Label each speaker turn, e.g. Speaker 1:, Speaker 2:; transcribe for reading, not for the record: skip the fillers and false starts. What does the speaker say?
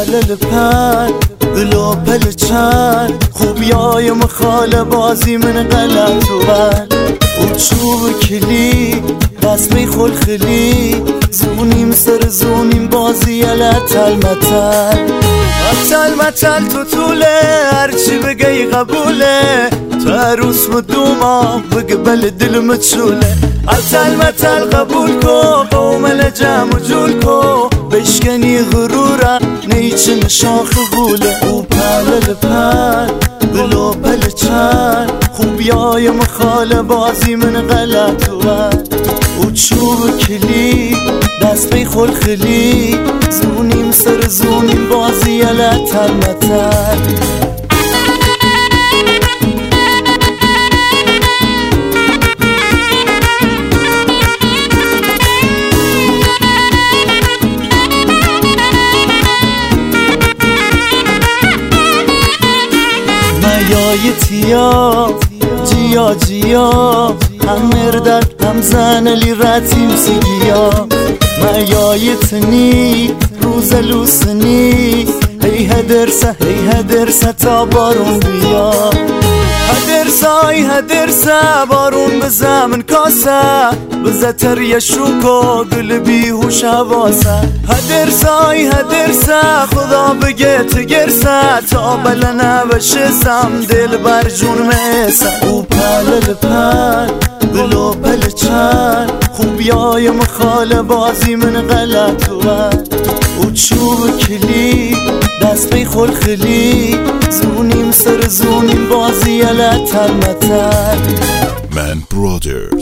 Speaker 1: پلل پل بلا پل چند خوبیای مخال بازی من غلط و بل او چوب کلی دست خلخلی زونیم سر زونیم بازی علتل متل متل متل تو طوله هرچی بگی قبوله تو عروس مدوما بقبل دل متشوله متل متل قبول کو قوم لجم و جول کو بشکنی غرورم نیچن شاخ غوله او پلل پل بلو پل چند خوبیای مخال بازی من غلط و بد او چوب کلی دست خلخلی زونیم سر زونیم بازی علتل متل مایای تیا جیا جیا هم مردد هم زن لی رتیم سگیا مایای تنی روز لوسنی هی هدرسه تا بارون بیا هدرسه بارون بزه من کاسه بزه تر شوکو گل بیهوش حواسه هدرسه خدا بگه تگرسه تا بلنه بشسم دل بر جون میسه او پلل پل بلو پل چند خوبیای مخال بازی من غلط و بد او چوب کلی دست خلخلی زونیم سر زونیم بازی علتل متل
Speaker 2: من برادر